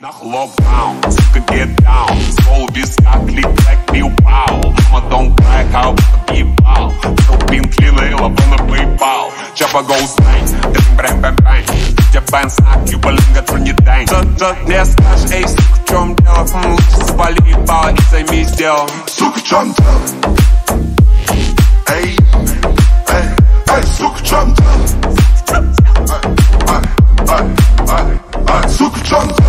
Нахлоп down, сука, get down. Сол виска, клик, блэк, пил, пау. Мама, don't cry, how будто ебал. Рубин, клин, лавана, поебал. Чапа, go snake, это брэм-бэм-бэм. Я бэн, снак, юбалинга, трунидэнь. Не скажешь, эй, сука, в чем дело? Лучше завали ебало и займись делом. Сука, в чем дело? Эй, эй, эй, сука, в чем дело? Эй, эй, эй, эй, сука, в чем дело?